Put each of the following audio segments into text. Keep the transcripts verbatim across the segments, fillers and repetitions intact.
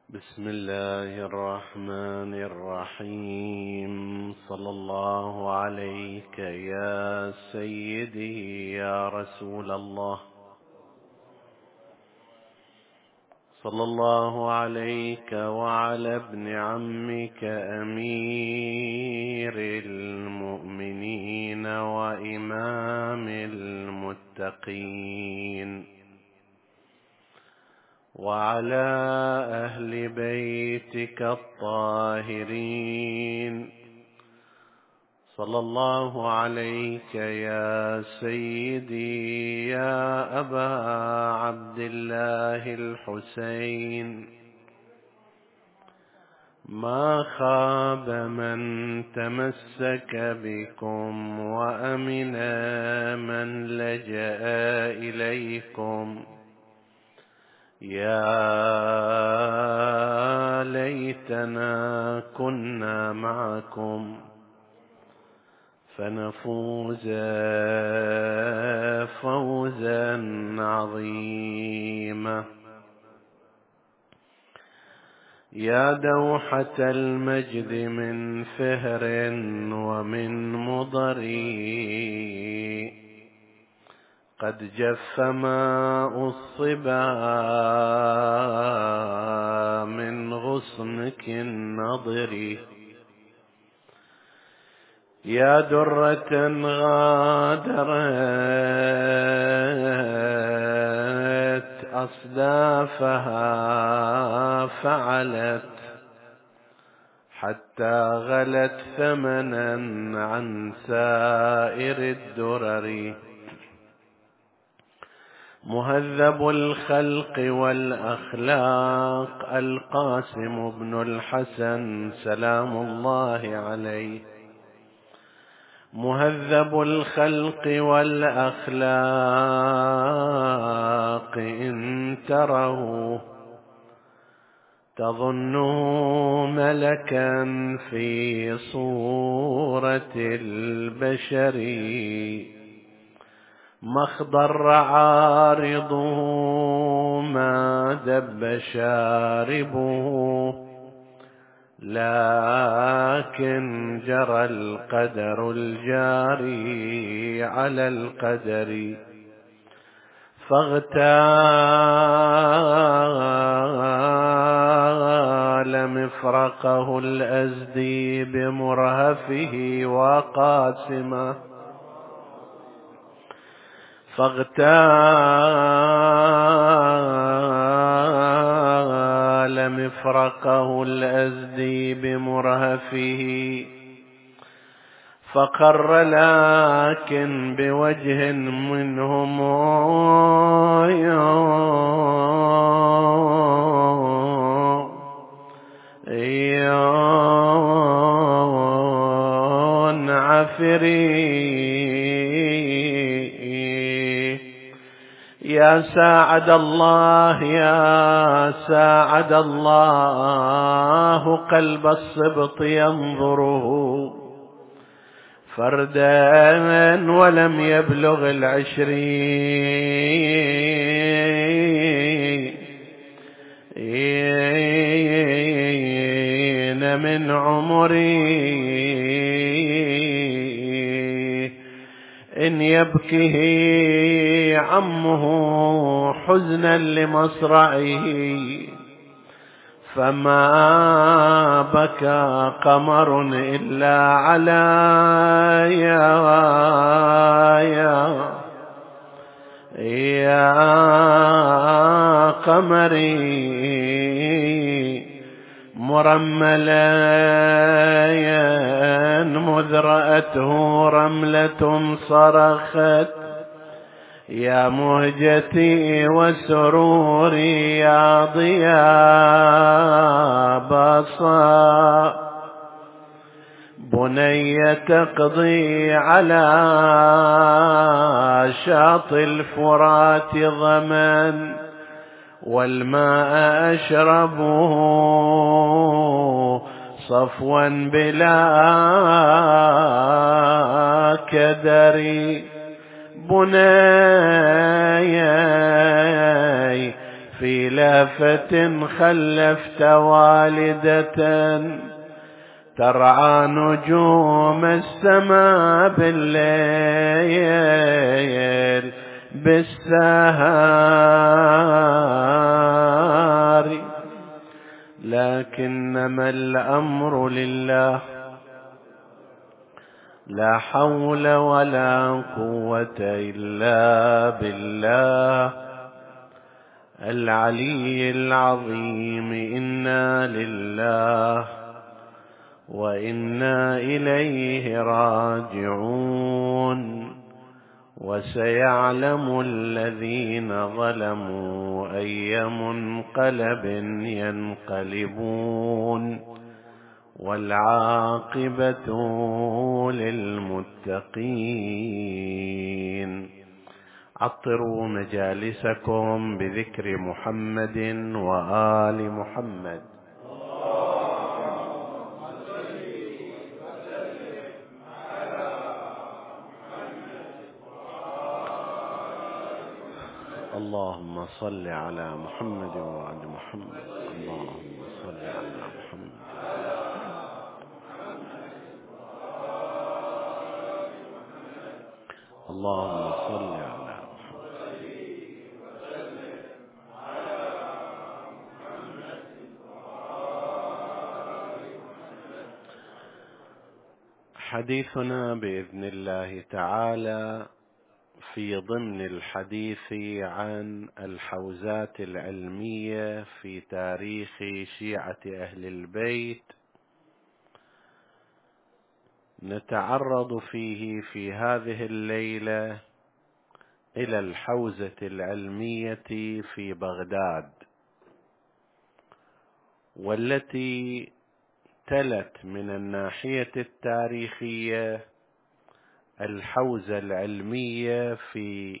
بسم الله الرحمن الرحيم. صلى الله عليك يا سيدي يا رسول الله، صلى الله عليك وعلى ابن عمك أمير المؤمنين وإمام المتقين، وعلى أهل بيتك الطاهرين. صلى الله عليك يا سيدي يا أبا عبد الله الحسين. ما خاب من تمسك بكم وأمن من لجأ إليكم. يا ليتنا كنا معكم فنفوز فوزا عظيما. يا دوحة المجد من فهر ومن مضر، قد جف ماء الصبا من غصنك النضر. يا درة غادرت أصدافها فعلت حتى غلت ثمنا عن سائر الدرر. مهذب الخلق والأخلاق القاسم بن الحسن سلام الله عليه. مهذب الخلق والأخلاق إن تره تظنه ملكا في صورة البشر. ما اخضر عارضه ما دب شاربه، لكن جرى القدر الجاري على القدر. فاغتال مفرقه الأزدي بمرهفه وقاسمه. فاغتال مفرقه الأزدي بمرهفه، فقر لكن بوجه منهم عفري. يا ساعد الله يا ساعد الله قلب الصبط ينظره فردا ولم يبلغ العشرين من عمري. إن يبكه عمه حزنا لمصرعه فما بكى قمر إلا على يا يا يا قمري مرملا مذ رأته رملة صرخت يا مهجتي وسروري يا ضياء بصا. بني تقضي على شاطئ الفرات ظمن والماء أشربه صفوا بلا كدر. بني في لافة خلفت والدة ترعى نجوم السماء بالليل بالسهار، لكنما الأمر لله، لا حول ولا قوة إلا بالله العلي العظيم. إنا لله وإنا إليه راجعون. وسيعلم الذين ظلموا أي منقلب ينقلبون، والعاقبة للمتقين. عطروا مجالسكم بذكر محمد وآل محمد. اللهم صل على محمد وعلى محمد. اللهم صل على محمد. اللهم صل على محمد. حديثنا بإذن الله تعالى في ضمن الحديث عن الحوزات العلمية في تاريخ شيعة أهل البيت، نتعرض فيه في هذه الليلة إلى الحوزة العلمية في بغداد، والتي تلت من الناحية التاريخية الحوزة العلمية في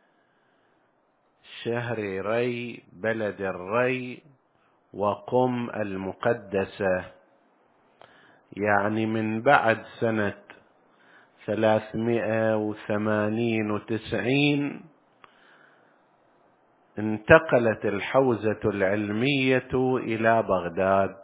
شهر ري بلد الري وقم المقدسة، يعني من بعد سنة ثلاثمائة وثمانين وتسعين انتقلت الحوزة العلمية إلى بغداد،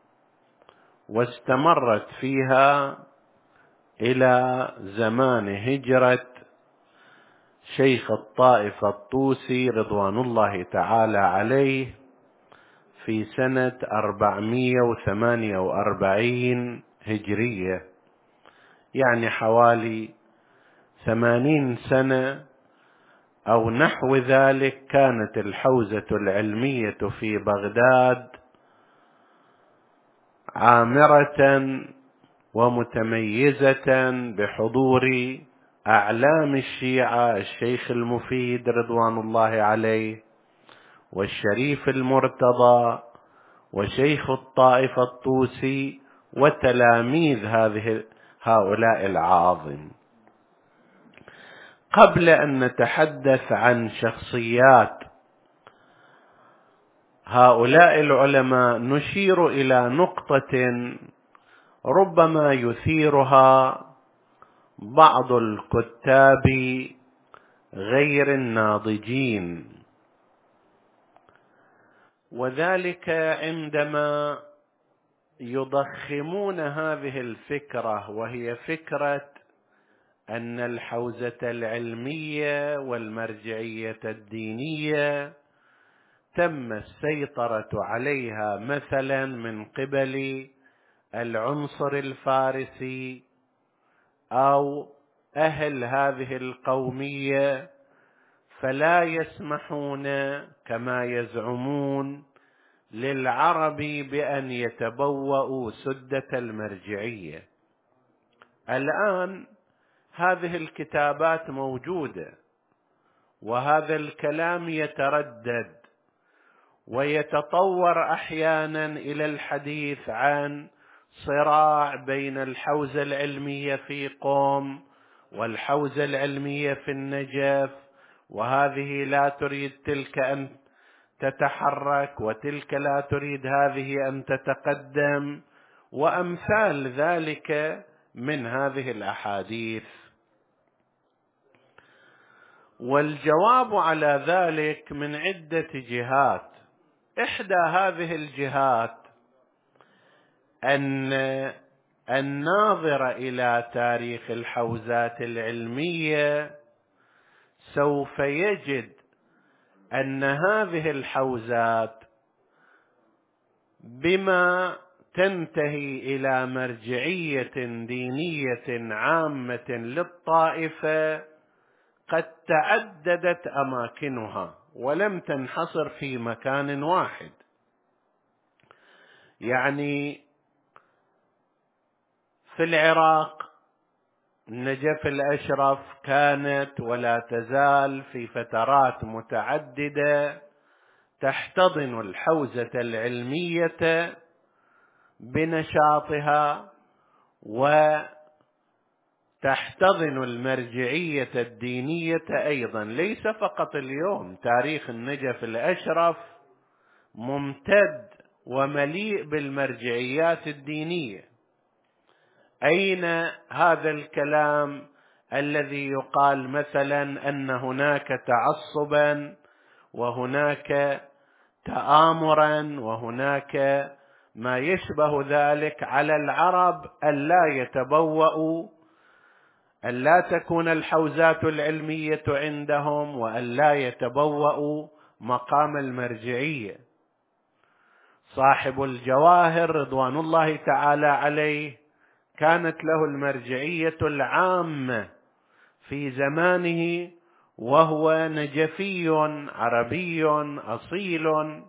واستمرت فيها إلى زمان هجرة شيخ الطائفة الطوسي رضوان الله تعالى عليه في سنة أربعمائة وثمانية وأربعين هجرية، يعني حوالي ثمانين سنة أو نحو ذلك. كانت الحوزة العلمية في بغداد عامرة ومتميزة بحضور أعلام الشيعة الشيخ المفيد رضوان الله عليه، والشريف المرتضى، وشيخ الطائفة الطوسي، وتلاميذ هذه هؤلاء العاظم. قبل أن نتحدث عن شخصيات هؤلاء العلماء، نشير إلى نقطة ربما يثيرها بعض الكتاب غير الناضجين، وذلك عندما يضخمون هذه الفكرة، وهي فكرة أن الحوزة العلمية والمرجعية الدينية تم السيطرة عليها مثلا من قبل العنصر الفارسي أو أهل هذه القومية، فلا يسمحون كما يزعمون للعرب بأن يتبوأوا سدة المرجعية. الآن هذه الكتابات موجودة، وهذا الكلام يتردد ويتطور أحيانا إلى الحديث عن صراع بين الحوزة العلمية في قم والحوزة العلمية في النجف، وهذه لا تريد تلك أن تتحرك وتلك لا تريد هذه أن تتقدم، وأمثال ذلك من هذه الأحاديث. والجواب على ذلك من عدة جهات. إحدى هذه الجهات أن الناظر إلى تاريخ الحوزات العلمية سوف يجد أن هذه الحوزات بما تنتهي إلى مرجعية دينية عامة للطائفة قد تعددت أماكنها ولم تنحصر في مكان واحد. يعني في العراق النجف الأشرف كانت ولا تزال في فترات متعددة تحتضن الحوزة العلمية بنشاطها وتحتضن المرجعية الدينية أيضا. ليس فقط اليوم، تاريخ النجف الأشرف ممتد ومليء بالمرجعيات الدينية. أين هذا الكلام الذي يقال مثلا أن هناك تعصبا وهناك تآمرا وهناك ما يشبه ذلك على العرب ألا يتبوأوا، ألا تكون الحوزات العلمية عندهم وألا يتبوأوا مقام المرجعية؟ صاحب الجواهر رضوان الله تعالى عليه كانت له المرجعية العامة في زمانه، وهو نجفي عربي أصيل.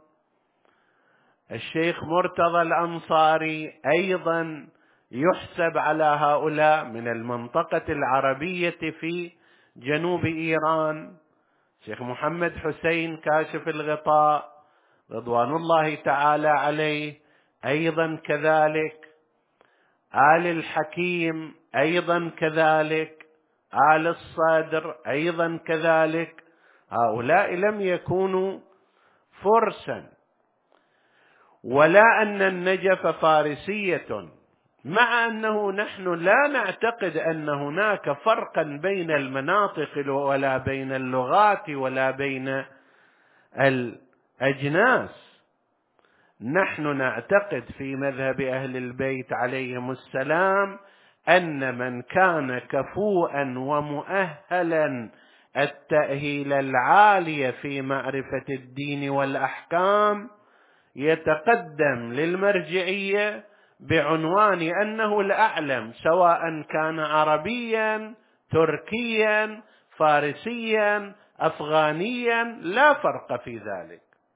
الشيخ مرتضى الأنصاري أيضا يحسب على هؤلاء من المنطقة العربية في جنوب إيران. الشيخ محمد حسين كاشف الغطاء رضوان الله تعالى عليه أيضا كذلك، آل الحكيم أيضا كذلك، آل الصدر أيضا كذلك. هؤلاء لم يكونوا فرسا، ولا أن النجف فارسية، مع أنه نحن لا نعتقد أن هناك فرقا بين المناطق ولا بين اللغات ولا بين الأجناس. نحن نعتقد في مذهب أهل البيت عليهم السلام أن من كان كفؤا ومؤهلا التأهيل العالي في معرفة الدين والأحكام يتقدم للمرجعية بعنوان أنه الأعلم، سواء كان عربيا تركيا فارسيا أفغانيا، لا فرق في ذلك.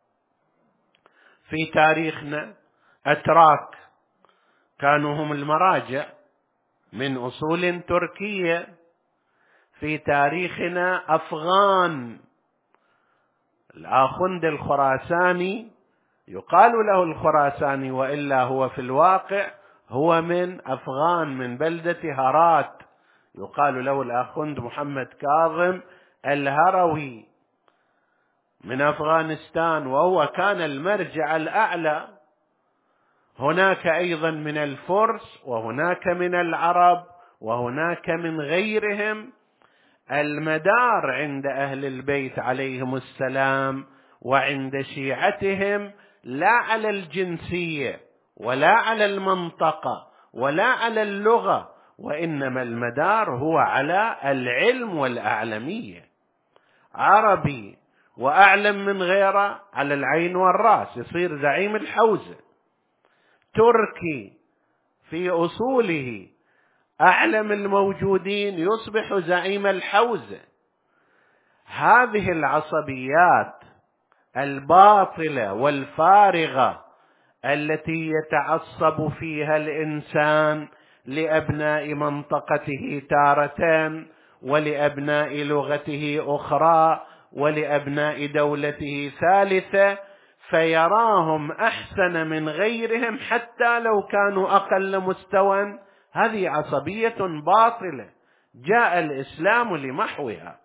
في تاريخنا أتراك كانوا هم المراجع من أصول تركية. في تاريخنا أفغان، الآخوند الخراساني يقال له الخراساني وإلا هو في الواقع هو من أفغان من بلدة هرات، يقال له الآخوند محمد كاظم الهروي من أفغانستان، وهو كان المرجع الأعلى. هناك أيضا من الفرس وهناك من العرب وهناك من غيرهم. المدار عند أهل البيت عليهم السلام وعند شيعتهم لا على الجنسية ولا على المنطقة ولا على اللغة، وإنما المدار هو على العلم والأعلمية. عربي وأعلم من غيره على العين والرأس يصير زعيم الحوزة، تركي في أصوله أعلم الموجودين يصبح زعيم الحوزة. هذه العصبيات الباطلة والفارغة التي يتعصب فيها الإنسان لأبناء منطقته تارة ولأبناء لغته أخرى ولأبناء دولته ثالثة، فيراهم أحسن من غيرهم حتى لو كانوا أقل مستوى، هذه عصبية باطلة جاء الإسلام لمحوها.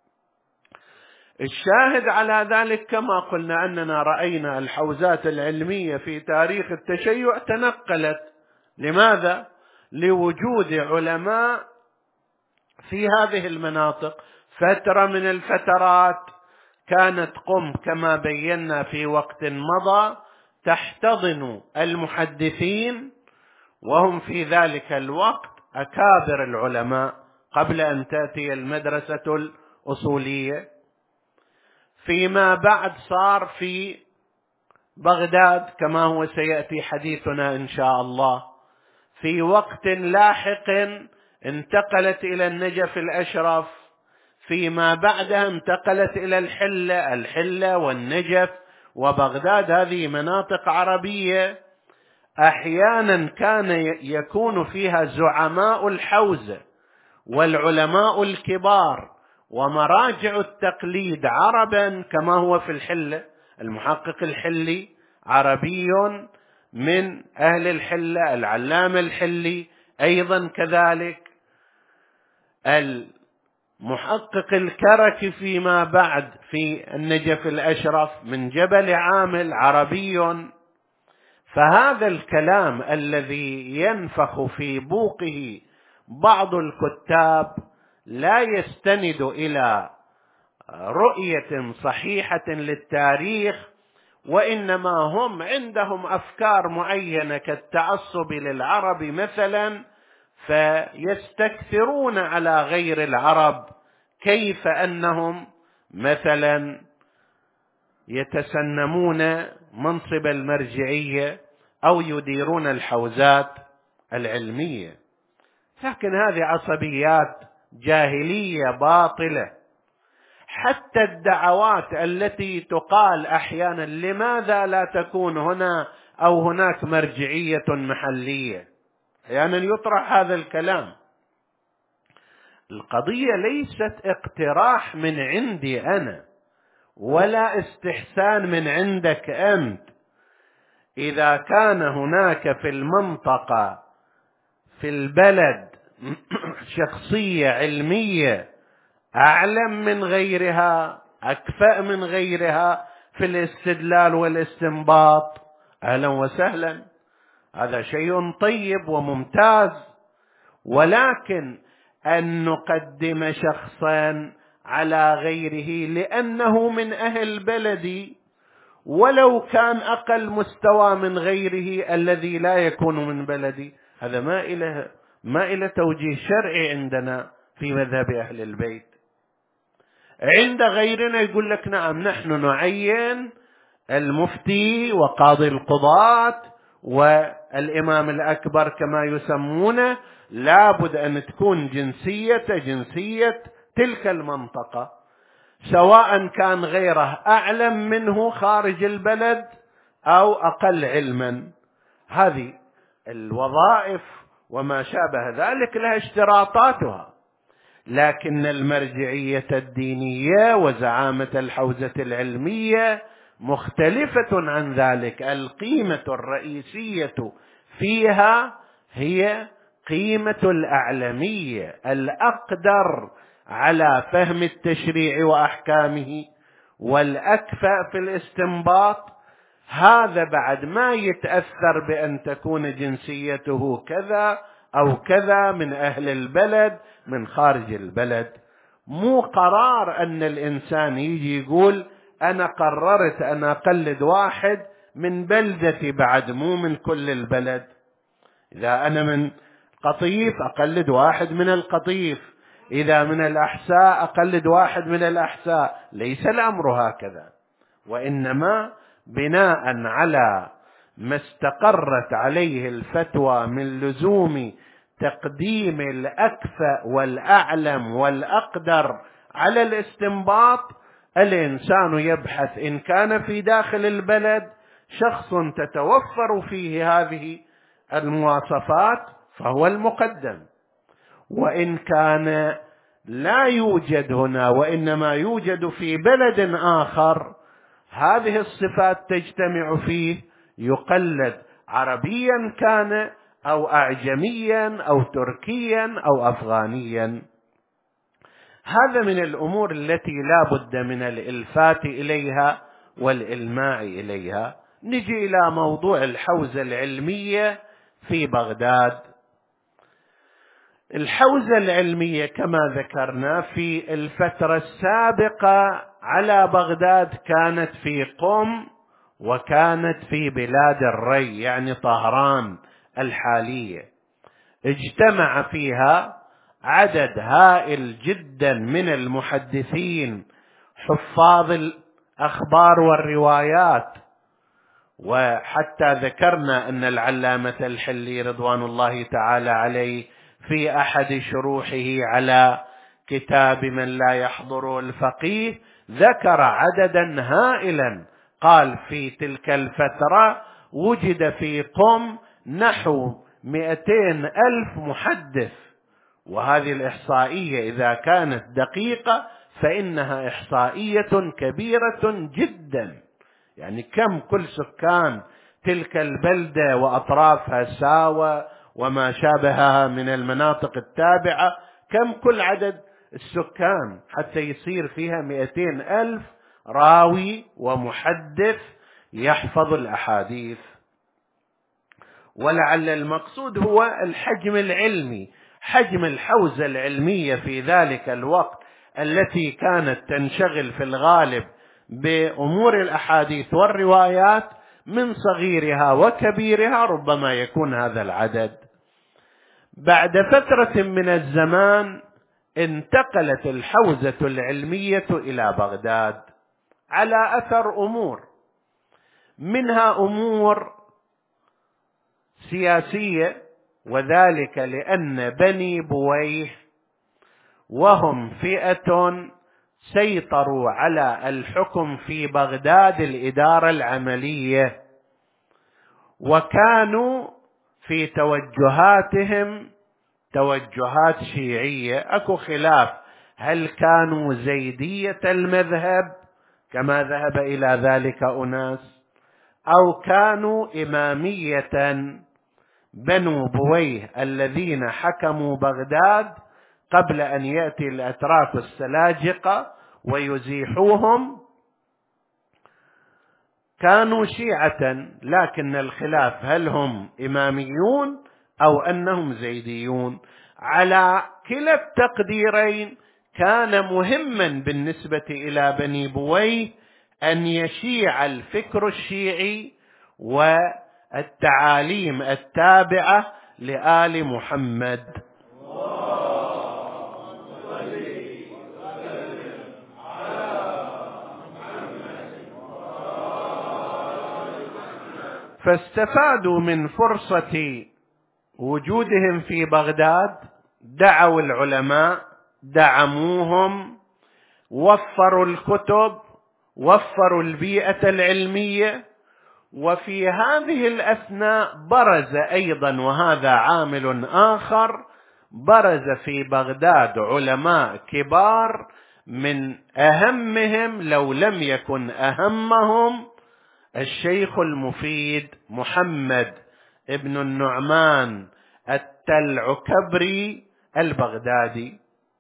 الشاهد على ذلك كما قلنا أننا رأينا الحوزات العلمية في تاريخ التشيع تنقلت. لماذا؟ لوجود علماء في هذه المناطق، فترة من الفترات كانت قم كما بينا في وقت مضى تحتضن المحدثين، وهم في ذلك الوقت أكابر العلماء قبل أن تأتي المدرسة الأصولية. فيما بعد صار في بغداد كما هو سيأتي حديثنا إن شاء الله. في وقت لاحق انتقلت إلى النجف الأشرف، فيما بعدها انتقلت إلى الحلة الحلة والنجف وبغداد. هذه مناطق عربية أحيانا كان يكون فيها زعماء الحوزة والعلماء الكبار ومراجع التقليد عربا كما هو في الحلة. المحقق الحلي عربي من أهل الحلة، العلامة الحلي أيضا كذلك، المحقق الكركي فيما بعد في النجف الأشرف من جبل عامل عربي. فهذا الكلام الذي ينفخ في بوقه بعض الكتاب لا يستند إلى رؤية صحيحة للتاريخ، وإنما هم عندهم أفكار معينة كالتعصب للعرب مثلا، فيستكثرون على غير العرب كيف أنهم مثلا يتسنمون منصب المرجعية أو يديرون الحوزات العلمية. لكن هذه عصبيات جاهلية باطلة. حتى الدعوات التي تقال أحيانا لماذا لا تكون هنا أو هناك مرجعية محلية، أحيانا يطرح هذا الكلام. القضية ليست اقتراح من عندي أنا ولا استحسان من عندك أنت. إذا كان هناك في المنطقة في البلد شخصية علمية أعلم من غيرها، أكفأ من غيرها في الاستدلال والاستنباط، أهلا وسهلا، هذا شيء طيب وممتاز. ولكن أن نقدم شخصا على غيره لأنه من أهل بلدي ولو كان أقل مستوى من غيره الذي لا يكون من بلدي، هذا ما إله ما إله توجيه شرعي عندنا في مذهب أهل البيت. عند غيرنا يقول لك نعم نحن نعين المفتي وقاضي القضاة والإمام الأكبر كما يسمونه، لابد أن تكون جنسية جنسية تلك المنطقة، سواء كان غيره أعلم منه خارج البلد أو أقل علما. هذه الوظائف وما شابه ذلك لها اشتراطاتها، لكن المرجعية الدينية وزعامة الحوزة العلمية مختلفة عن ذلك. القيمة الرئيسية فيها هي قيمة الأعلمية، الأقدر على فهم التشريع وأحكامه والأكفأ في الاستنباط. هذا بعد ما يتأثر بأن تكون جنسيته كذا أو كذا من أهل البلد من خارج البلد. مو قرار أن الإنسان يجي يقول أنا قررت أن أقلد واحد من بلدتي، بعد مو من كل البلد. إذا أنا من قطيف أقلد واحد من القطيف، إذا من الأحساء أقلد واحد من الأحساء. ليس الأمر هكذا، وإنما بناء على ما استقرت عليه الفتوى من لزوم تقديم الأكفأ والأعلم والأقدر على الاستنباط. الإنسان يبحث إن كان في داخل البلد شخص تتوفر فيه هذه المواصفات فهو المقدم، وإن كان لا يوجد هنا وإنما يوجد في بلد آخر هذه الصفات تجتمع فيه يقلد، عربيا كان أو أعجميا أو تركيا أو أفغانيا. هذا من الأمور التي لا بد من الإلفات إليها والإلماع إليها. نجي إلى موضوع الحوزة العلمية في بغداد. الحوزة العلمية كما ذكرنا في الفترة السابقة على بغداد كانت في قم، وكانت في بلاد الري يعني طهران الحالية. اجتمع فيها عدد هائل جدا من المحدثين حفاظ الأخبار والروايات. وحتى ذكرنا أن العلامة الحلي رضوان الله تعالى عليه في أحد شروحه على كتاب من لا يحضر الفقيه ذكر عددا هائلا، قال في تلك الفترة وجد في قم نحو مئتين ألف محدث. وهذه الإحصائية إذا كانت دقيقة فإنها إحصائية كبيرة جدا. يعني كم كل سكان تلك البلدة وأطرافها ساوى وما شابهها من المناطق التابعة، كم كل عدد السكان حتى يصير فيها مئتين ألف راوي ومحدث يحفظ الأحاديث. ولعل المقصود هو الحجم العلمي، حجم الحوزة العلمية في ذلك الوقت التي كانت تنشغل في الغالب بأمور الأحاديث والروايات، من صغيرها وكبيرها ربما يكون هذا العدد. بعد فترة من الزمان انتقلت الحوزة العلمية إلى بغداد على أثر أمور، منها أمور سياسية، وذلك لأن بني بويه وهم فئة سيطروا على الحكم في بغداد الإدارة العملية، وكانوا في توجهاتهم توجهات شيعية. أكو خلاف هل كانوا زيدية المذهب كما ذهب إلى ذلك أناس، أو كانوا إمامية بنو بويه الذين حكموا بغداد قبل أن يأتي الأتراك السلاجقة ويزيحوهم. كانوا شيعة، لكن الخلاف هل هم إماميون أو أنهم زيديون. على كلا التقديرين كان مهما بالنسبة إلى بني بويه أن يشيع الفكر الشيعي والتعاليم التابعة لآل محمد. فاستفادوا من فرصة وجودهم في بغداد، دعوا العلماء، دعموهم، وفروا الكتب، وفروا البيئة العلمية. وفي هذه الأثناء برز أيضا، وهذا عامل آخر، برز في بغداد علماء كبار، من أهمهم لو لم يكن أهمهم الشيخ المفيد محمد ابن النعمان التلعكبري البغدادي.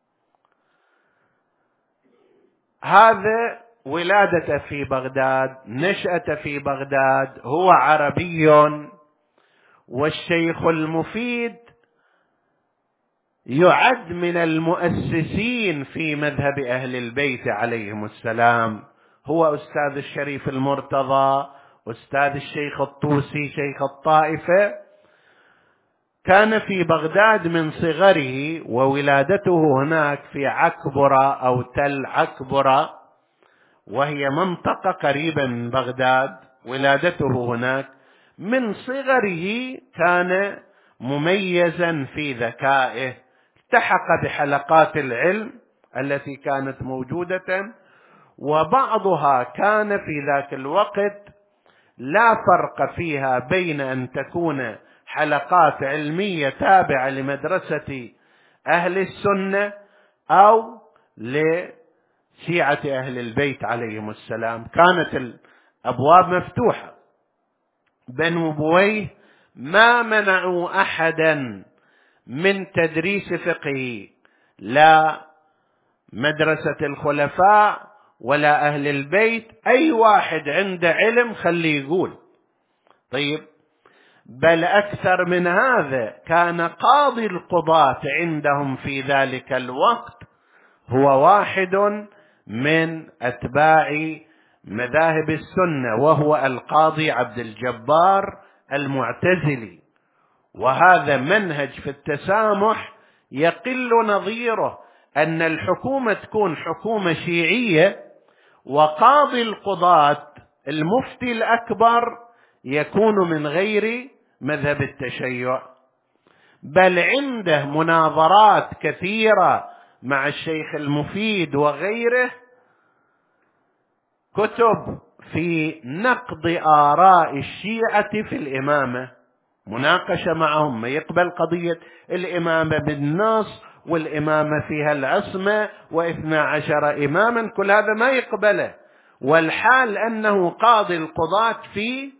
هذا ولادته في بغداد، نشأته في بغداد، هو عربي. والشيخ المفيد يعد من المؤسسين في مذهب أهل البيت عليهم السلام. هو أستاذ الشريف المرتضى، أستاذ الشيخ الطوسي شيخ الطائفة. كان في بغداد من صغره، وولادته هناك في عكبرة أو تل عكبرة، وهي منطقة قريبة من بغداد. ولادته هناك. من صغره كان مميزا في ذكائه، التحق بحلقات العلم التي كانت موجودة، وبعضها كان في ذاك الوقت لا فرق فيها بين أن تكون حلقات علمية تابعة لمدرسة أهل السنة أو لشيعة أهل البيت عليهم السلام. كانت الأبواب مفتوحة. بنو بويه ما منعوا أحدا من تدريس فقه، لا مدرسة الخلفاء ولا أهل البيت. أي واحد عنده علم خليه يقول. طيب، بل أكثر من هذا، كان قاضي القضاة عندهم في ذلك الوقت هو واحد من أتباع مذاهب السنة، وهو القاضي عبد الجبار المعتزلي. وهذا منهج في التسامح يقل نظيره، أن الحكومة تكون حكومة شيعية، وقاضي القضاة المفتي الأكبر يكون من غير مذهب التشيع. بل عنده مناظرات كثيرة مع الشيخ المفيد وغيره، كتب في نقد آراء الشيعة في الإمامة، مناقشة معهم، ما يقبل قضية الإمامة بالنص والإمامة فيها العصمة واثنى عشر إماما، كل هذا ما يقبله، والحال أنه قاضي القضاة في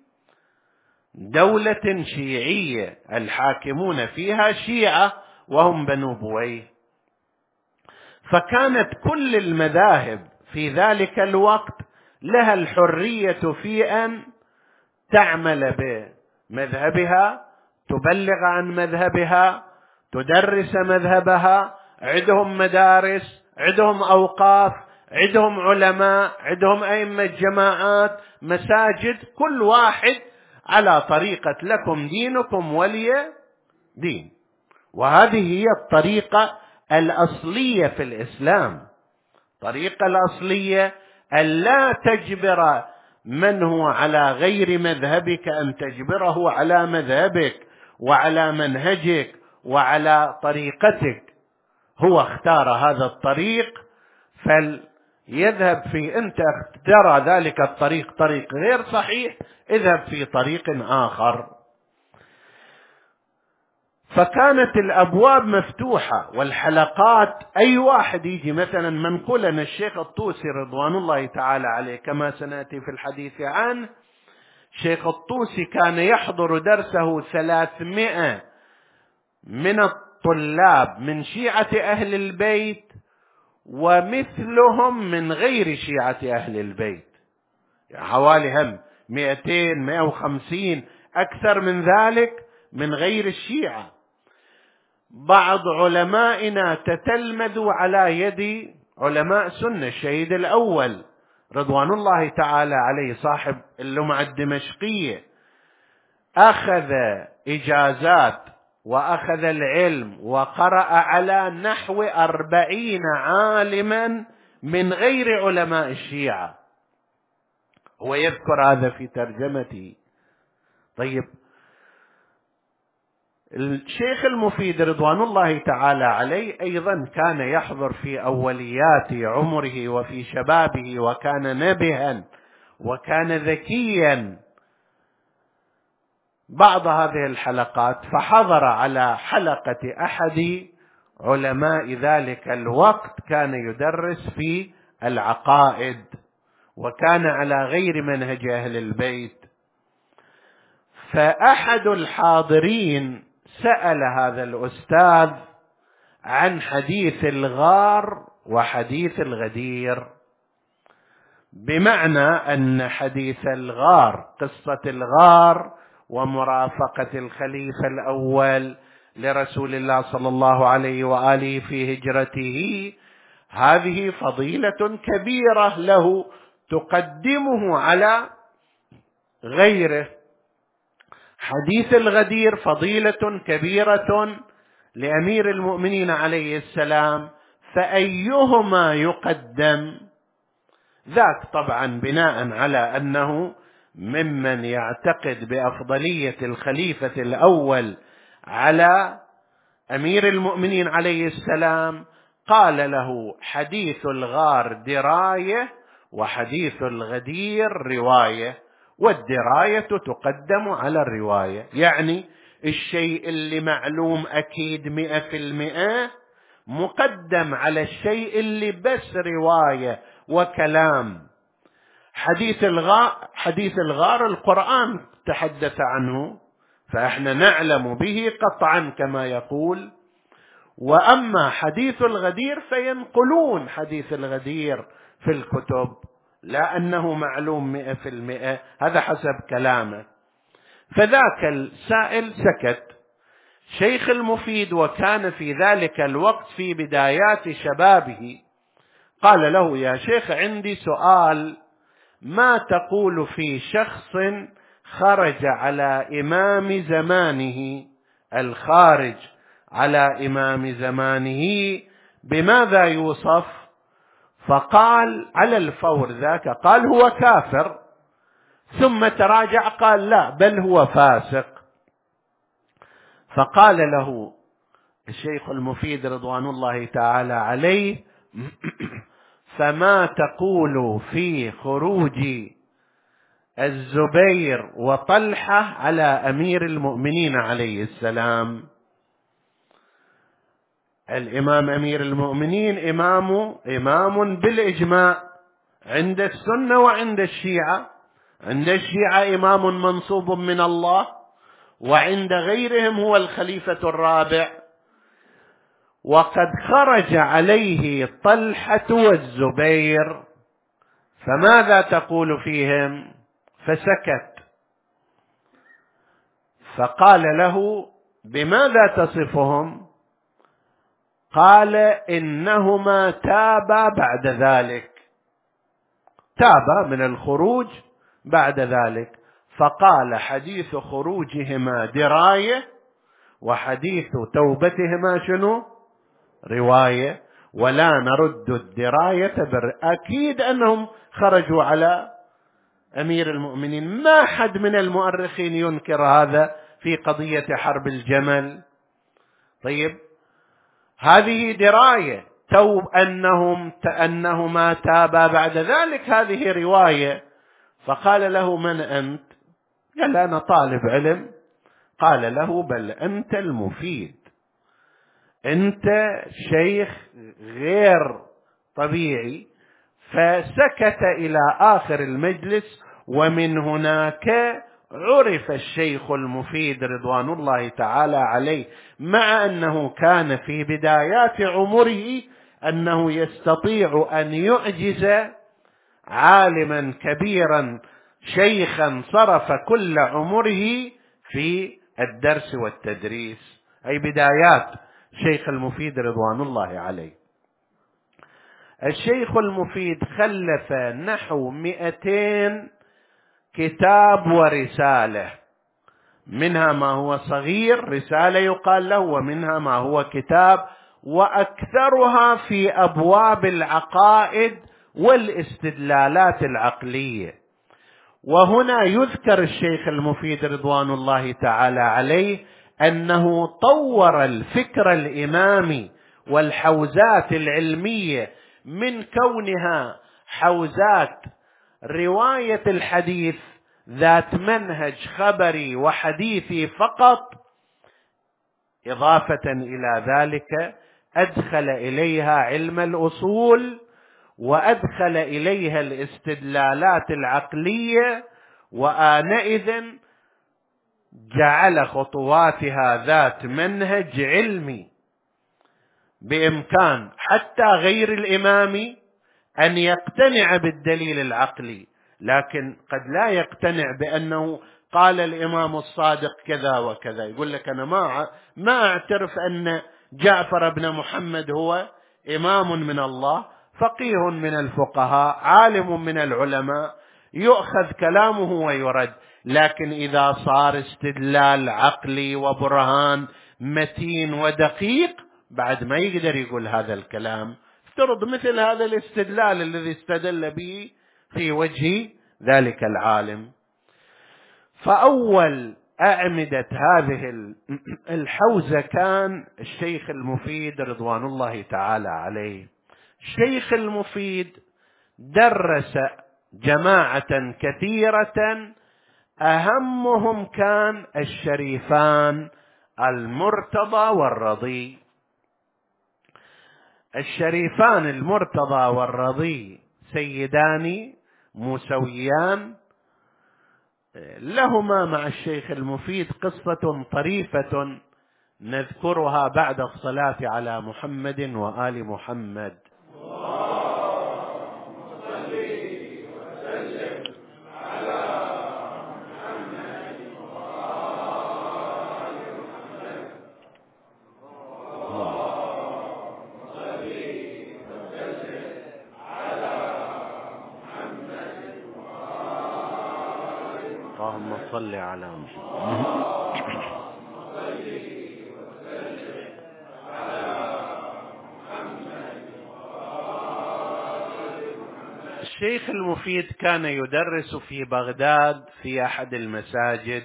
دولة شيعية الحاكمون فيها شيعة وهم بنو بويه. فكانت كل المذاهب في ذلك الوقت لها الحرية في أن تعمل بمذهبها، تبلغ عن مذهبها، تدرس مذهبها. عندهم مدارس، عندهم أوقاف، عندهم علماء، عندهم أئمة جماعات، مساجد، كل واحد على طريقة لكم دينكم ولي دين. وهذه هي الطريقة الأصلية في الإسلام، الطريقة الأصلية ألا تجبر من هو على غير مذهبك أن تجبره على مذهبك وعلى منهجك وعلى طريقتك. هو اختار هذا الطريق فليذهب في، أنت ترى ذلك الطريق طريق غير صحيح، اذهب في طريق آخر. فكانت الأبواب مفتوحة والحلقات، أي واحد يجي مثلا، منقول أن الشيخ الطوسي رضوان الله تعالى عليه كما سنأتي في الحديث عنه، الشيخ الطوسي كان يحضر درسه ثلاثمائة من الطلاب من شيعة أهل البيت، ومثلهم من غير شيعة أهل البيت، يعني حوالي هم مئتين مئة وخمسين أكثر من ذلك من غير الشيعة. بعض علمائنا تتلمذوا على يد علماء سنة، الشهيد الأول رضوان الله تعالى عليه صاحب اللمعة الدمشقية أخذ إجازات وأخذ العلم وقرأ على نحو أربعين عالما من غير علماء الشيعة، هو يذكر هذا في ترجمته. طيب، الشيخ المفيد رضوان الله تعالى عليه أيضا كان يحضر في أوليات عمره وفي شبابه، وكان نبها وكان ذكيا. بعض هذه الحلقات فحضر على حلقة أحد علماء ذلك الوقت كان يدرس في العقائد، وكان على غير منهج أهل البيت. فأحد الحاضرين سأل هذا الأستاذ عن حديث الغار وحديث الغدير، بمعنى أن حديث الغار، قصة الغار ومرافقة الخليفة الأول لرسول الله صلى الله عليه وآله في هجرته، هذه فضيلة كبيرة له تقدمه على غيره. حديث الغدير فضيلة كبيرة لأمير المؤمنين عليه السلام، فأيهما يقدم؟ ذاك طبعا بناء على أنه ممن يعتقد بأفضلية الخليفة الأول على أمير المؤمنين عليه السلام، قال له حديث الغار دراية وحديث الغدير رواية، والدراية تقدم على الرواية. يعني الشيء اللي معلوم أكيد مئة في المئة مقدم على الشيء اللي بس رواية وكلام. حديث الغار حديث الغار القرآن تحدث عنه، فإحنا نعلم به قطعا كما يقول. وأما حديث الغدير فينقلون حديث الغدير في الكتب، لا أنه معلوم مئة في المئة، هذا حسب كلامه. فذاك السائل سكت. شيخ المفيد وكان في ذلك الوقت في بدايات شبابه قال له: يا شيخ، عندي سؤال، ما تقول في شخص خرج على إمام زمانه، الخارج على إمام زمانه بماذا يوصف؟ فقال على الفور ذاك، قال: هو كافر. ثم تراجع قال: لا، بل هو فاسق. فقال له الشيخ المفيد رضوان الله تعالى عليه: فما تقول في خروج الزبير وطلحة على أمير المؤمنين عليه السلام؟ الإمام أمير المؤمنين إمام إمام بالإجماع عند السنة وعند الشيعة. عند الشيعة إمام منصوب من الله، وعند غيرهم هو الخليفة الرابع. وقد خرج عليه طلحة والزبير، فماذا تقول فيهم؟ فسكت. فقال له: بماذا تصفهم؟ قال: إنهما تابا بعد ذلك، تابا من الخروج بعد ذلك. فقال: حديث خروجهما دراية، وحديث توبتهما شنو؟ رواية، ولا نرد الدراية بر. أكيد أنهم خرجوا على أمير المؤمنين، ما حد من المؤرخين ينكر هذا في قضية حرب الجمل. طيب، هذه دراية، توب أنهم أنهما تابا بعد ذلك، هذه رواية. فقال له: من أنت؟ قال: أنا طالب علم. قال له: بل أنت المفيد، أنت شيخ غير طبيعي. فسكت إلى آخر المجلس. ومن هناك عرف الشيخ المفيد رضوان الله تعالى عليه، مع أنه كان في بدايات عمره، أنه يستطيع أن يعجز عالما كبيرا شيخا صرف كل عمره في الدرس والتدريس. أي بدايات الشيخ المفيد رضوان الله عليه. الشيخ المفيد خلف نحو مئتين كتاب ورسالة، منها ما هو صغير رسالة يقال له، ومنها ما هو كتاب، وأكثرها في أبواب العقائد والاستدلالات العقلية. وهنا يذكر الشيخ المفيد رضوان الله تعالى عليه أنه طور الفكر الإمامي والحوزات العلمية من كونها حوزات رواية الحديث ذات منهج خبري وحديثي فقط، إضافة إلى ذلك أدخل إليها علم الأصول، وأدخل إليها الاستدلالات العقلية، وآنئذ جعل خطواتها ذات منهج علمي، بإمكان حتى غير الإمامي أن يقتنع بالدليل العقلي، لكن قد لا يقتنع بأنه قال الإمام الصادق كذا وكذا. يقول لك: أنا ما ما أعترف أن جعفر بن محمد هو إمام من الله، فقيه من الفقهاء، عالم من العلماء، يؤخذ كلامه ويرد. لكن إذا صار استدلال عقلي وبرهان متين ودقيق، بعد ما يقدر يقول هذا الكلام. افترض مثل هذا الاستدلال الذي استدل به في وجه ذلك العالم. فأول أعمدة هذه الحوزة كان الشيخ المفيد رضوان الله تعالى عليه. الشيخ المفيد درس جماعة كثيرة، أهمهم كان الشريفان المرتضى والرضي. الشريفان المرتضى والرضي سيدان موسويان، لهما مع الشيخ المفيد قصة طريفة نذكرها بعد الصلاة على محمد وآل محمد. صل على محمد. الشيخ المفيد كان يدرس في بغداد في أحد المساجد.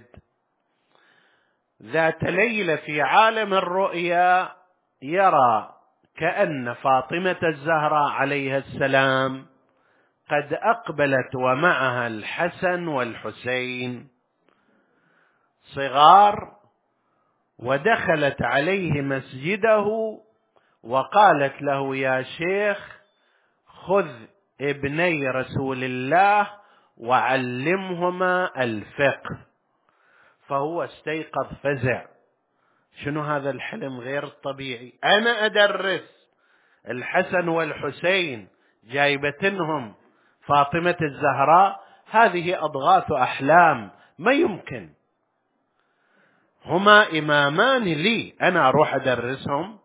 ذات ليلة في عالم الرؤيا يرى كأن فاطمة الزهراء عليها السلام قد أقبلت ومعها الحسن والحسين صغار، ودخلت عليه مسجده وقالت له: يا شيخ، خذ ابني رسول الله وعلمهما الفقه. فهو استيقظ فزع: شنو هذا الحلم غير الطبيعي؟ أنا أدرس الحسن والحسين جايبتنهم فاطمة الزهراء، هذه أضغاث أحلام، ما يمكن، هما إمامان لي، أنا أروح أدرسهم.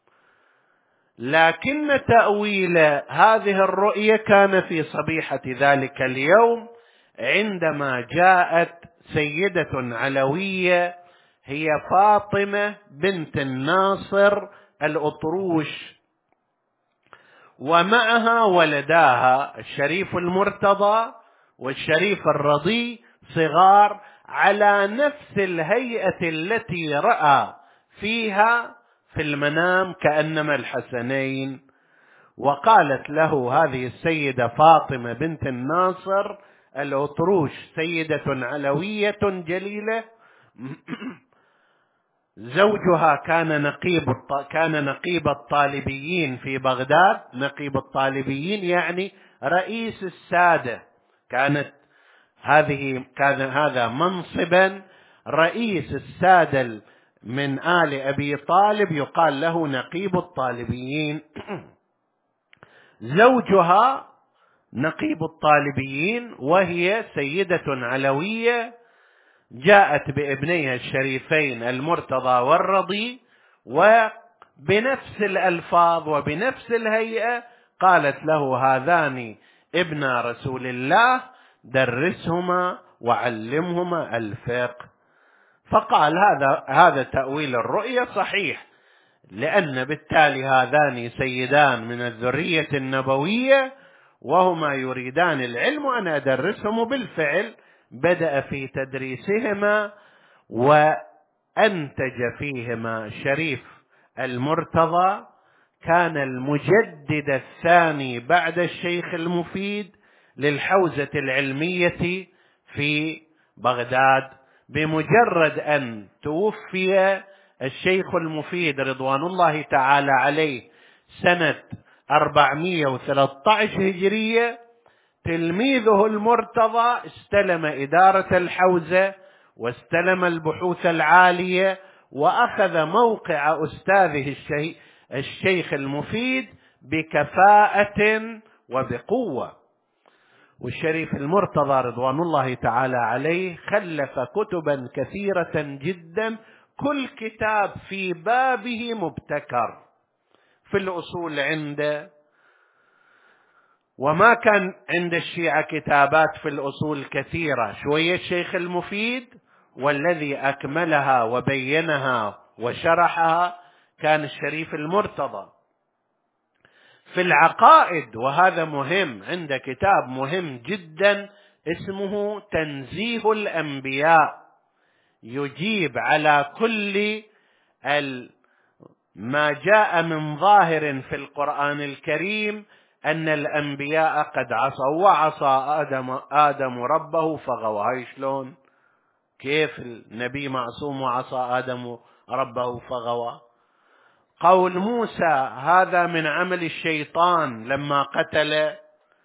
لكن تأويل هذه الرؤية كان في صبيحة ذلك اليوم، عندما جاءت سيدة علوية هي فاطمة بنت الناصر الأطروش، ومعها ولداها الشريف المرتضى والشريف الرضي صغار على نفس الهيئة التي رأى فيها في المنام كأنما الحسنين. وقالت له هذه السيدة فاطمة بنت الناصر الأطروش، سيدة علوية جليلة، زوجها كان نقيب كان نقيب الطالبيين في بغداد. نقيب الطالبيين يعني رئيس السادة، كانت هذه كان هذا منصبا رئيس السادة من آل أبي طالب، يقال له نقيب الطالبيين. زوجها نقيب الطالبيين وهي سيدة علوية، جاءت بابنيها الشريفين المرتضى والرضي، وبنفس الألفاظ وبنفس الهيئة قالت له: هذان ابن رسول الله، درسهما وعلمهما الفقه. فقال هذا هذا تأويل الرؤيا صحيح، لأن بالتالي هذان سيدان من الذرية النبوية وهما يريدان العلم وأنا أدرسهم. وبالفعل بدأ في تدريسهما وأنتج فيهما شريف المرتضى، كان المجدد الثاني بعد الشيخ المفيد للحوزة العلمية في بغداد. بمجرد أن توفي الشيخ المفيد رضوان الله تعالى عليه سنة أربعمائة وثلاثة عشر هجرية، تلميذه المرتضى استلم إدارة الحوزة واستلم البحوث العالية، وأخذ موقع أستاذه الشيخ المفيد بكفاءة وبقوة. والشريف المرتضى رضوان الله تعالى عليه خلف كتبا كثيرة جدا، كل كتاب في بابه مبتكر. في الأصول عنده، وما كان عند الشيعة كتابات في الأصول كثيرة، شوية الشيخ المفيد، والذي أكملها وبينها وشرحها كان الشريف المرتضى. في العقائد، وهذا مهم، عند كتاب مهم جدا اسمه تنزيه الأنبياء، يجيب على كل ما جاء من ظاهر في القرآن الكريم أن الأنبياء قد عصوا، وعصى آدم, آدم ربه فغوى. هاي شلون؟ كيف النبي معصوم وعصى آدم ربه فغوى؟ قول موسى: هذا من عمل الشيطان، لما قتل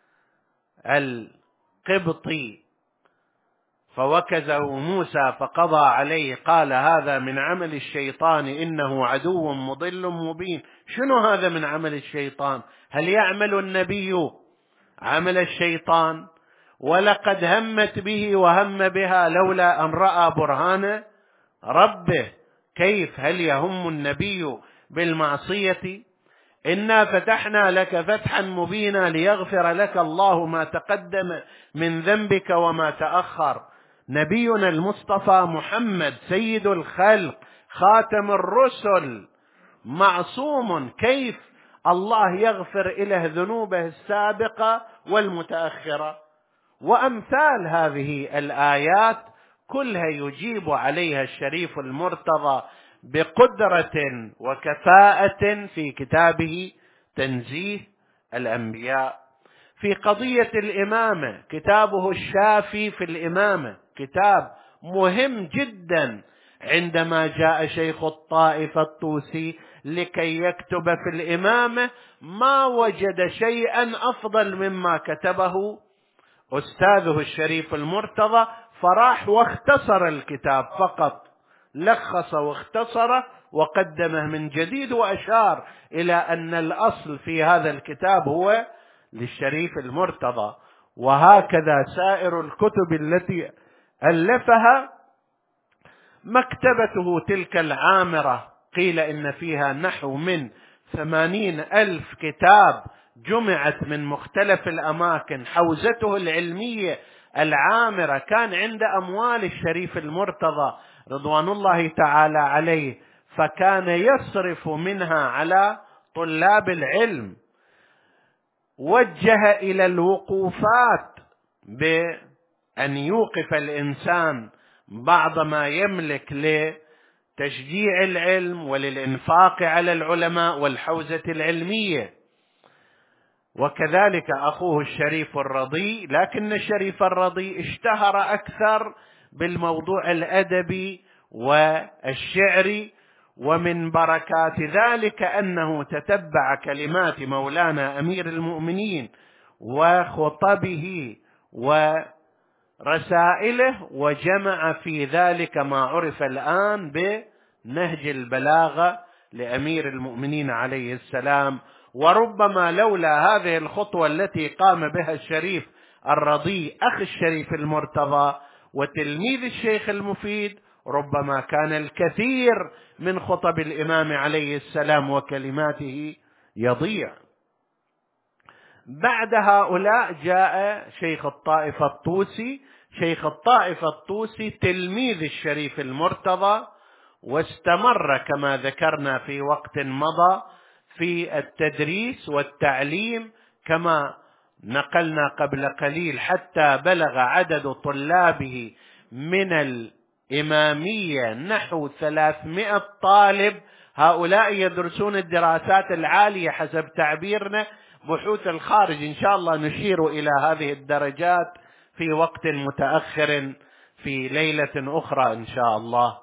القبطي فوكزه موسى فقضى عليه، قال: هذا من عمل الشيطان إنه عدو مضل مبين. شنو هذا من عمل الشيطان؟ هل يعمل النبي عمل الشيطان؟ ولقد همت به وهم بها لولا أن رأى برهان ربه. كيف هل يهم النبي بالمعصية؟ إنا فتحنا لك فتحا مبينا ليغفر لك الله ما تقدم من ذنبك وما تأخر. نبينا المصطفى محمد سيد الخلق خاتم الرسل معصوم، كيف الله يغفر إله ذنوبه السابقة والمتأخرة؟ وأمثال هذه الآيات كلها يجيب عليها الشريف المرتضى بقدرة وكفاءة في كتابه تنزيه الأنبياء. في قضية الإمامة كتابه الشافي في الإمامة كتاب مهم جدا. عندما جاء شيخ الطائفة الطوسي لكي يكتب في الإمامة ما وجد شيئا أفضل مما كتبه أستاذه الشريف المرتضى، فراح واختصر الكتاب فقط، لخص واختصر وقدمه من جديد، وأشار إلى أن الأصل في هذا الكتاب هو للشريف المرتضى. وهكذا سائر الكتب التي ألفها. مكتبته تلك العامرة قيل إن فيها نحو من ثمانين ألف كتاب جمعت من مختلف الأماكن. حوزته العلمية العامرة كان عند أموال الشريف المرتضى رضوان الله تعالى عليه، فكان يصرف منها على طلاب العلم. وجه إلى الوقوفات بأن يوقف الإنسان بعض ما يملك لتشجيع العلم وللإنفاق على العلماء والحوزة العلمية. وكذلك أخوه الشريف الرضي، لكن الشريف الرضي اشتهر أكثر بالموضوع الأدبي والشعري، ومن بركات ذلك أنه تتبع كلمات مولانا أمير المؤمنين وخطبه ورسائله، وجمع في ذلك ما عرف الآن بنهج البلاغة لأمير المؤمنين عليه السلام. وربما لولا هذه الخطوة التي قام بها الشريف الرضي أخي الشريف المرتضى وتلميذ الشيخ المفيد، ربما كان الكثير من خطب الإمام عليه السلام وكلماته يضيع. بعد هؤلاء جاء شيخ الطائفة الطوسي. شيخ الطائفة الطوسي تلميذ الشريف المرتضى، واستمر كما ذكرنا في وقت مضى في التدريس والتعليم كما نقلنا قبل قليل، حتى بلغ عدد طلابه من الإمامية نحو ثلاثمائة طالب. هؤلاء يدرسون الدراسات العالية حسب تعبيرنا بحوث الخارج. إن شاء الله نشير إلى هذه الدرجات في وقت متأخر في ليلة أخرى إن شاء الله.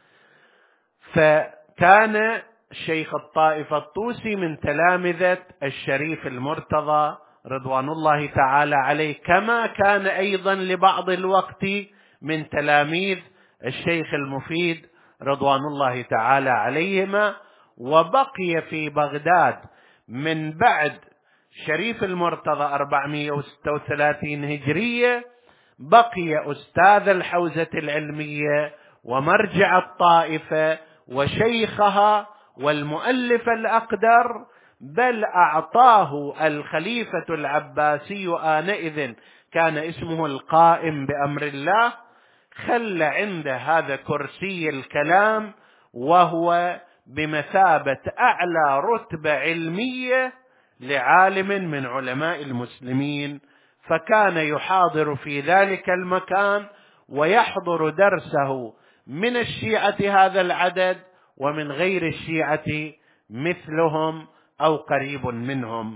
فكان شيخ الطائفة الطوسي من تلامذة الشريف المرتضى رضوان الله تعالى عليه، كما كان أيضا لبعض الوقت من تلاميذ الشيخ المفيد رضوان الله تعالى عليهما. وبقي في بغداد من بعد شريف المرتضى أربعمائة وستة وثلاثين هجرية، بقي أستاذ الحوزة العلمية ومرجع الطائفة وشيخها والمؤلف الأقدر، بل أعطاه الخليفة العباسي آنئذ كان اسمه القائم بأمر الله، خلى عنده هذا كرسي الكلام، وهو بمثابة أعلى رتبة علمية لعالم من علماء المسلمين. فكان يحاضر في ذلك المكان ويحضر درسه من الشيعة هذا العدد ومن غير الشيعة مثلهم أو قريب منهم.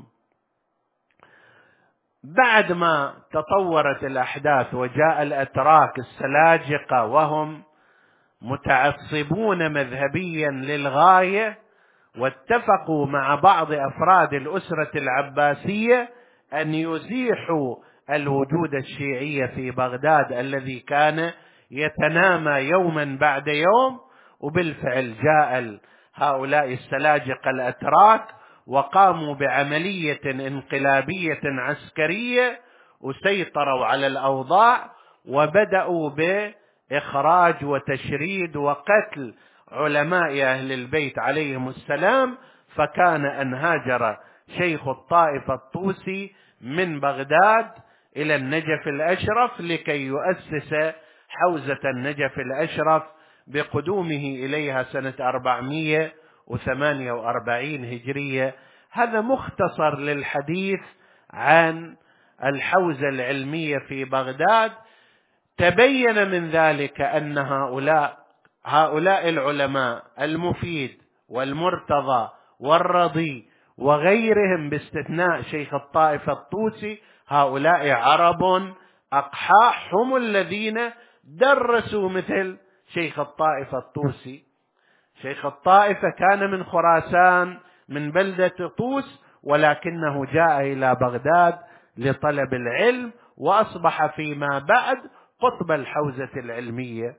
بعد ما تطورت الأحداث وجاء الأتراك السلاجقة وهم متعصبون مذهبيا للغاية، واتفقوا مع بعض أفراد الأسرة العباسية أن يزيحوا الوجود الشيعي في بغداد الذي كان يتنامى يوما بعد يوم. وبالفعل جاء هؤلاء السلاجقة الأتراك وقاموا بعملية انقلابية عسكرية وسيطروا على الأوضاع، وبدأوا بإخراج وتشريد وقتل علماء أهل البيت عليهم السلام. فكان أن هاجر شيخ الطائفة الطوسي من بغداد إلى النجف الأشرف لكي يؤسس حوزة النجف الأشرف بقدومه إليها سنة أربعمائة وثمانية وأربعين هجرية. هذا مختصر للحديث عن الحوزة العلمية في بغداد. تبين من ذلك أن هؤلاء هؤلاء العلماء المفيد والمرتضى والرضي وغيرهم باستثناء شيخ الطائفة الطوسي، هؤلاء عرب أقحاح هم الذين درسوا مثل شيخ الطائفة الطوسي. شيخ الطائفة كان من خراسان من بلدة طوس، ولكنه جاء إلى بغداد لطلب العلم، وأصبح فيما بعد قطب الحوزة العلمية.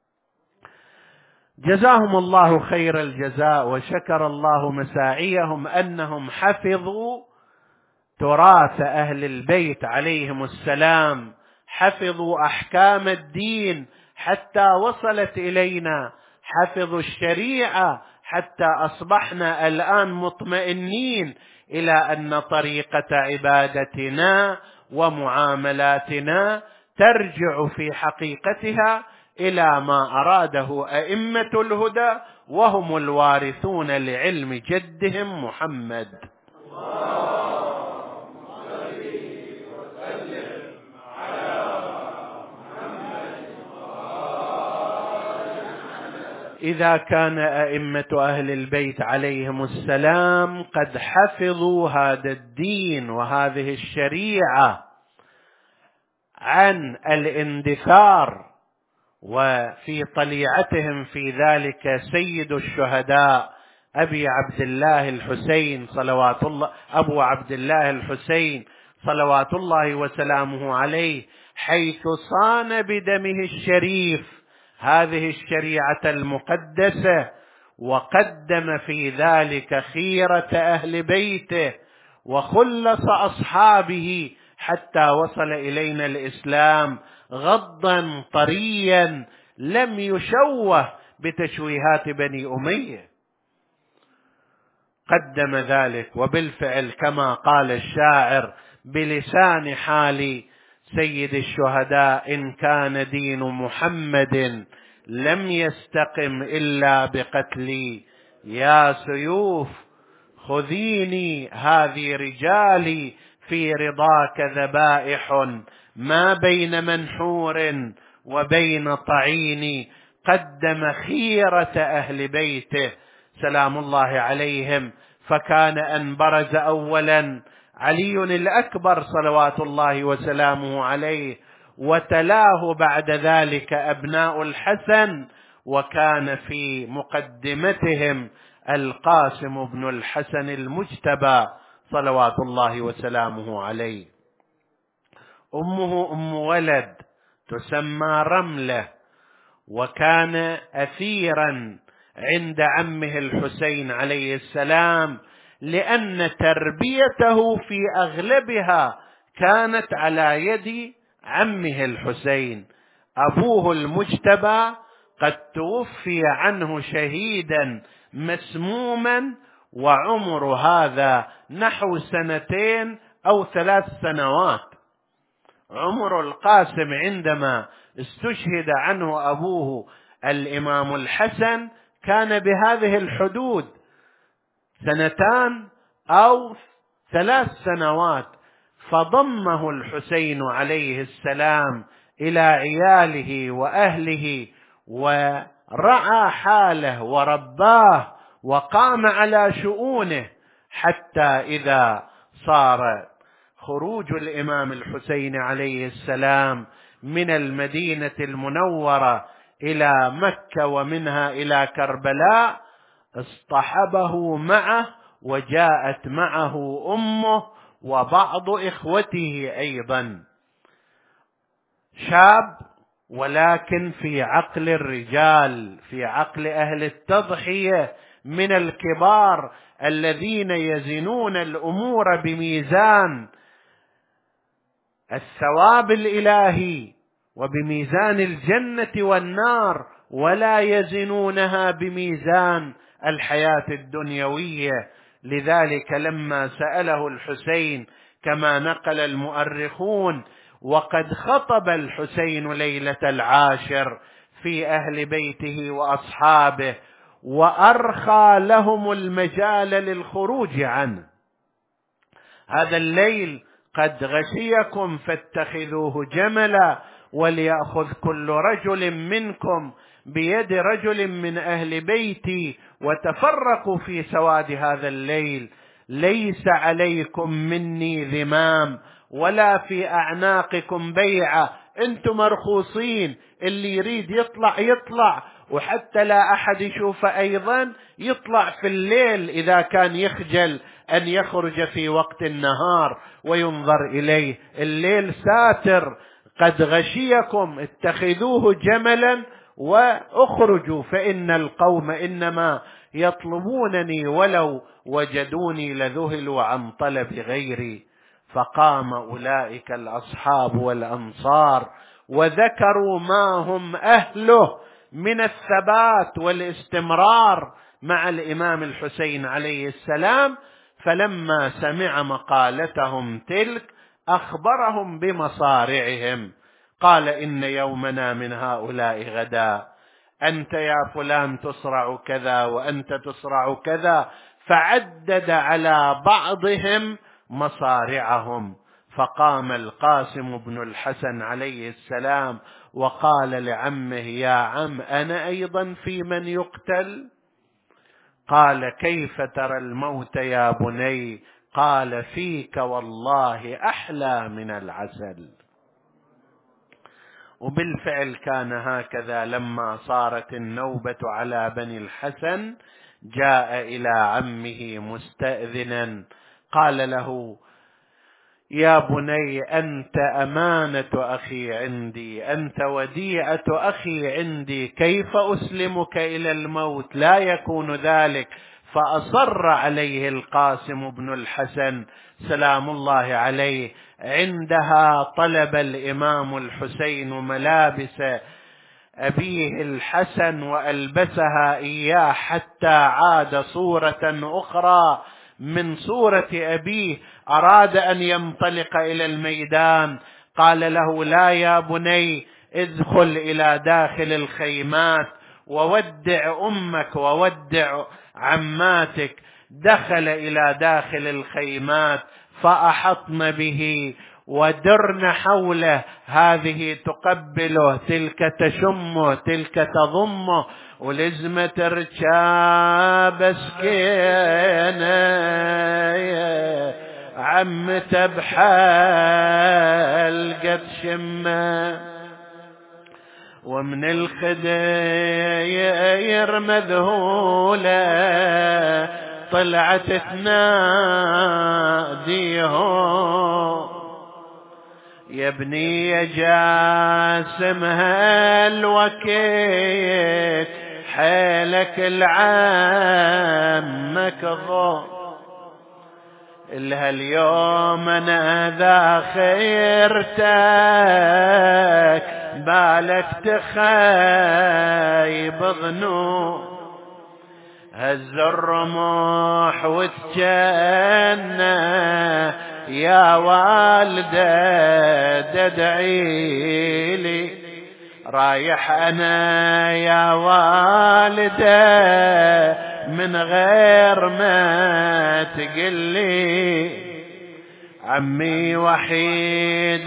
جزاهم الله خير الجزاء، وشكر الله مساعيهم أنهم حفظوا تراث أهل البيت عليهم السلام، حفظوا أحكام الدين حتى وصلت إلينا، حفظوا الشريعة حتى أصبحنا الآن مطمئنين إلى أن طريقة عبادتنا ومعاملاتنا ترجع في حقيقتها إلى ما أراده أئمة الهدى، وهم الوارثون لعلم جدهم محمد. إذا كان أئمة أهل البيت عليهم السلام قد حفظوا هذا الدين وهذه الشريعة عن الاندثار، وفي طليعتهم في ذلك سيد الشهداء أبي عبد الله الحسين صلوات الله أبو عبد الله الحسين صلوات الله وسلامه عليه، حيث صان بدمه الشريف هذه الشريعة المقدسة، وقدم في ذلك خيرة أهل بيته وخلص أصحابه حتى وصل إلينا الإسلام غضا طريا لم يشوه بتشويهات بني أمية. قدم ذلك، وبالفعل كما قال الشاعر بلسان حال سيد الشهداء: إن كان دين محمد لم يستقم إلا بقتلي، يا سيوف خذيني هذه رجالي، في رضاك ذبائح ما بين منحور وبين طعين. قدم خيرة أهل بيته سلام الله عليهم، فكان أن برز أولا علي الأكبر صلوات الله وسلامه عليه، وتلاه بعد ذلك أبناء الحسن، وكان في مقدمتهم القاسم بن الحسن المجتبى صلوات الله وسلامه عليه. أمه أم ولد تسمى رملة، وكان أثيرا عند عمه الحسين عليه السلام، لأن تربيته في أغلبها كانت على يد عمه الحسين. أبوه المجتبى قد توفي عنه شهيدا مسموما، وعمر هذا نحو سنتين أو ثلاث سنوات. عمر القاسم عندما استشهد عنه أبوه الإمام الحسن كان بهذه الحدود، سنتان أو ثلاث سنوات. فضمه الحسين عليه السلام إلى عياله وأهله، ورعى حاله ورباه وقام على شؤونه، حتى إذا صار خروج الإمام الحسين عليه السلام من المدينة المنورة إلى مكة ومنها إلى كربلاء اصطحبه معه، وجاءت معه أمه وبعض إخوته أيضا. شاب ولكن في عقل الرجال، في عقل أهل التضحية، من الكبار الذين يزنون الأمور بميزان الثواب الإلهي وبميزان الجنة والنار، ولا يزنونها بميزان الحياة الدنيوية. لذلك لما سأله الحسين كما نقل المؤرخون: وقد خطب الحسين ليلة العاشر في أهل بيته وأصحابه وأرخى لهم المجال للخروج عنه. هذا الليل قد غشيكم فاتخذوه جملا، وليأخذ كل رجل منكم بيد رجل من أهل بيتي وتفرقوا في سواد هذا الليل. ليس عليكم مني ذمام ولا في أعناقكم بيعة، أنتم مرخوصين، اللي يريد يطلع يطلع، وحتى لا أحد يشوف أيضا يطلع في الليل إذا كان يخجل أن يخرج في وقت النهار وينظر إليه. الليل ساتر، قد غشيكم، اتخذوه جملا واخرجوا، فإن القوم إنما يطلبونني ولو وجدوني لذهلوا عن طلب غيري. فقام أولئك الأصحاب والأنصار وذكروا ما هم أهله من الثبات والاستمرار مع الإمام الحسين عليه السلام. فلما سمع مقالتهم تلك أخبرهم بمصارعهم، قال: إن يومنا من هؤلاء غدا، أنت يا فلان تصرع كذا وأنت تصرع كذا، فعدد على بعضهم مصارعهم. فقام القاسم بن الحسن عليه السلام وقال لعمه: يا عم، أنا أيضا في من يقتل؟ قال: كيف ترى الموت يا بني؟ قال: فيك والله أحلى من العسل. وبالفعل كان هكذا. لما صارت النوبة على بني الحسن جاء إلى عمه مستأذنا، قال له: يا بني، أنت أمانة أخي عندي، أنت وديعة أخي عندي، كيف أسلمك إلى الموت؟ لا يكون ذلك. فأصر عليه القاسم بن الحسن سلام الله عليه. عندها طلب الإمام الحسين ملابس أبيه الحسن وألبسها إياه حتى عاد صورة أخرى من صورة أبيه. أراد أن ينطلق إلى الميدان، قال له: لا يا بني، ادخل إلى داخل الخيمات وودع أمك وودع عماتك. دخل إلى داخل الخيمات فأحطن به ودرن حوله، هذه تقبله، تلك تشمه، تلك تضمه، ولزمة رجاب سكينة عم تبحال قد شمه، ومن الخدير مذهولة طلعت تناديه: يا ابني يا جاسم هالوكيك حيلك العمك ضو، إلها اليوم أنا ذا خيرتك بالك تخايب ظنو، هز الرمح وتجنى يا والدة تدعي لي، رايح أنا يا والدة من غير ما تقلي، عمي وحيد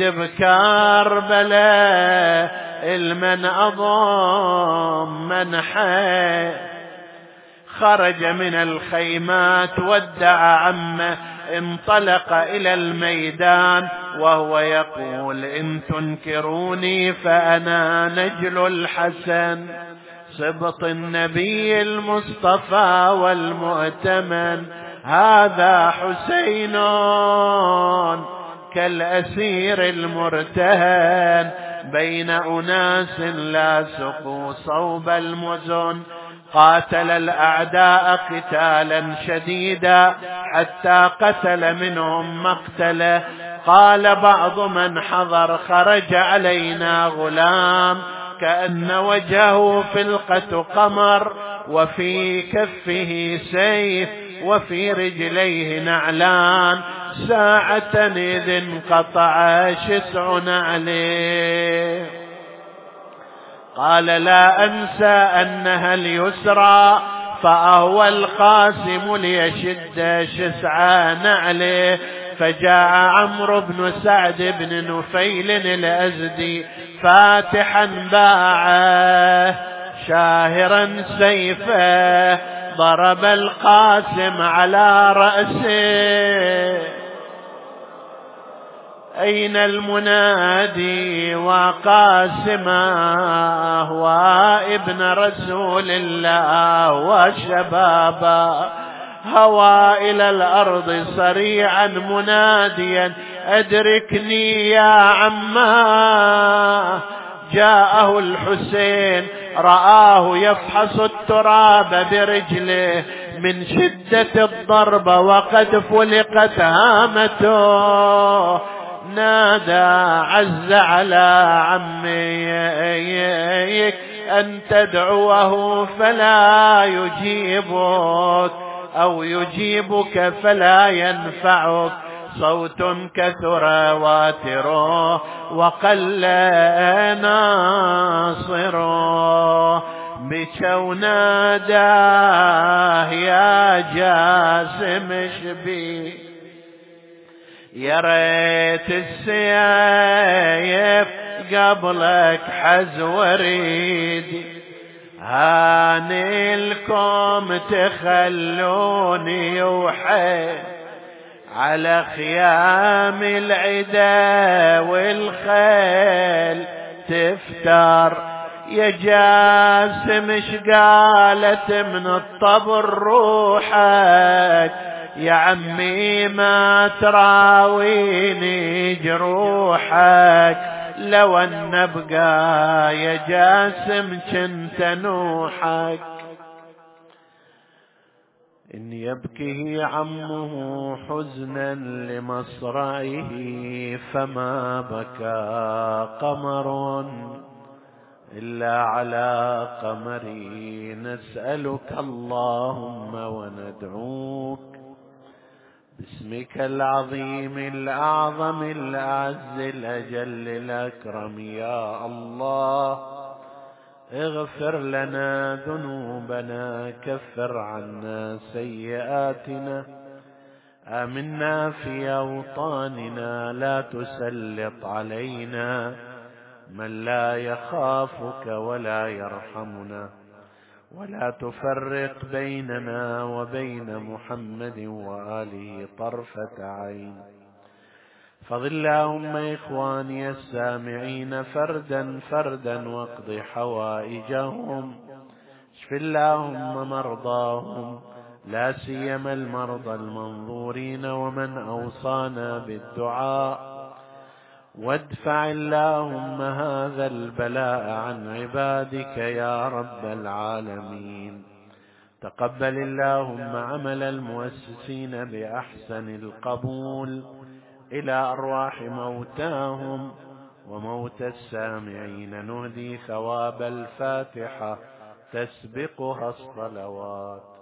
بكربلاء المن أضم من حي، خرج من الخيمات ودع عمه، انطلق إلى الميدان وهو يقول: إن تنكروني فأنا نجل الحسن سبط النبي المصطفى والمؤتمن، هذا حسين كالأسير المرتهن بين أناس لا سقوا صوب المزن، قاتل الأعداء قتالا شديدا حتى قتل منهم مقتله. قال بعض من حضر: خرج علينا غلام كأن وجهه فلقة قمر وفي كفه سيف، وفي رجليه نعلان ساعة إذ انقطع شسع نعله. قال لا أنسى أنها اليسرى فأهوى القاسم ليشد شسع نعله. فجاء عمرو بن سعد بن نفيل الأزدي فاتحا باعه شاهرا سيفه ضرب القاسم على رأسه. أين المنادي وقاسمه وابن رسول الله وشبابا هوى إلى الأرض صريعا مناديا أدركني يا عماه. جاءه الحسين رآه يفحص التراب برجله من شدة الضرب وقد فلقت هامته. نادى عز على عميك أن تدعوه فلا يجيبك أو يجيبك فلا ينفعك. صوت كثر واتره وقل ناصره بكو ناداه يا جاسم شبي يا ريت السيف قبلك حز وريدي هاني لكم تخلوني وحيد على خيام العدا والخيل تفتر. يا جاسم شقالت من الطبر روحك يا عمي ما تراويني جروحك. لو ان نبقى يا جاسم كنت نوحك. إن يبكي عمه حزنا لمصرعه فما بكى قمر إلا على قمري. نسألك اللهم وندعوك باسمك العظيم الأعظم الأعز الأجل الأكرم يا الله اغفر لنا ذنوبنا كفر عنا سيئاتنا آمنا في أوطاننا لا تسلط علينا من لا يخافك ولا يرحمنا ولا تفرق بيننا وبين محمد وآله طرفة عين. فضل اللهم إخواني السامعين فردا فردا واقض حوائجهم. اشف اللهم مرضاهم لا سيما المرضى المنظورين ومن أوصانا بالدعاء. وادفع اللهم هذا البلاء عن عبادك يا رب العالمين. تقبل اللهم عمل المؤسسين بأحسن القبول إلى أرواح موتاهم وموتى السامعين. نهدي ثواب الفاتحة تسبقها الصلوات.